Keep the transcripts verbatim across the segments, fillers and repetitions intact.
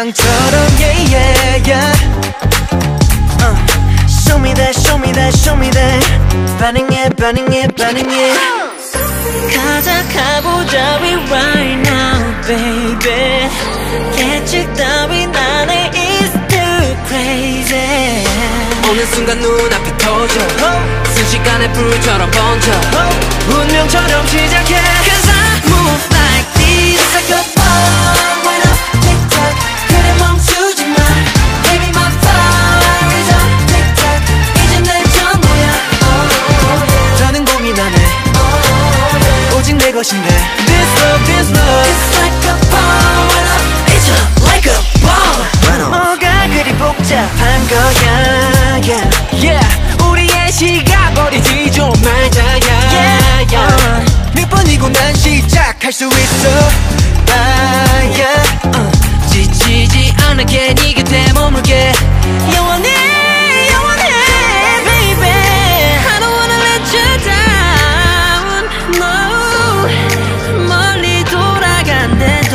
금방처럼 yeah yeah yeah uh. Show me that show me that show me that 반응해 반응해 반응해 가자 가보자 we right now baby 예측 따윈 안 해 it's too crazy 오는 순간 눈앞에 터져 oh. 순식간에 불처럼 번져 oh. 운명처럼 시작해 Cause I move like this It's like a bomb when I tick tock 그래 멈추지 마 Baby my fire is on tick tock 이제 내 전부야 oh, yeah. 더는 고민 안 해 oh, yeah. 오직 내 것인데 This love this love It's like a bomb when I It's a, like a bomb 뭐가 그리 복잡한 거야 yeah, yeah. 우리의 시간 버리지 좀 말자 yeah, yeah. Uh. 몇 번이고 난 시작할 수 있어 ah, yeah. uh. 지치지 않게 네 곁에 머물게 영원해 영원해 baby I don't wanna let you down no 멀리 돌아간대도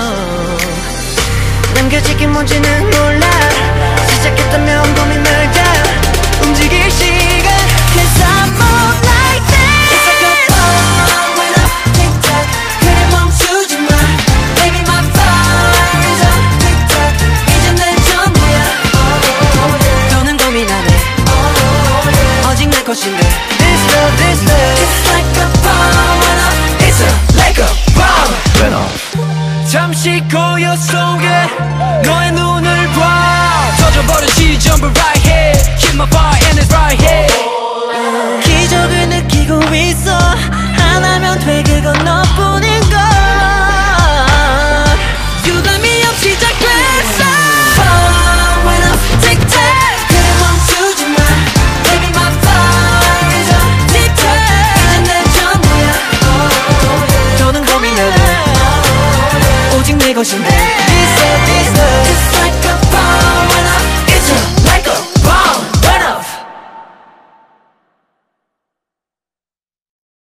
남겨지긴 뭔지는 몰라 시작했다면 고민 말자 움직일 시간 Cause I move like that It's like a bomb when I tick tock 그래 멈추지 마 Baby my fire is on tick tock 이제 내 전부야 oh, yeah. 더는 고민 안 해 oh, yeah. 오직 내 것인데 This love this love It's like a bomb when I It's a, like a bomb 잠시 고요 속에 너의 눈을 봐 터져버린 시점부 right here Hit my fire and it's right here 기적을 느끼고 있어 하나면 돼 그건 너뿐인걸 유감이 없이 시작됐어 Bomb when I tick tock 그래 멈추지 마 Baby my fire is on tick tock 이제 내 전부야 oh, yeah. 더는 고민 안 해 oh, yeah. 오직 내 것인데 This love this love It's like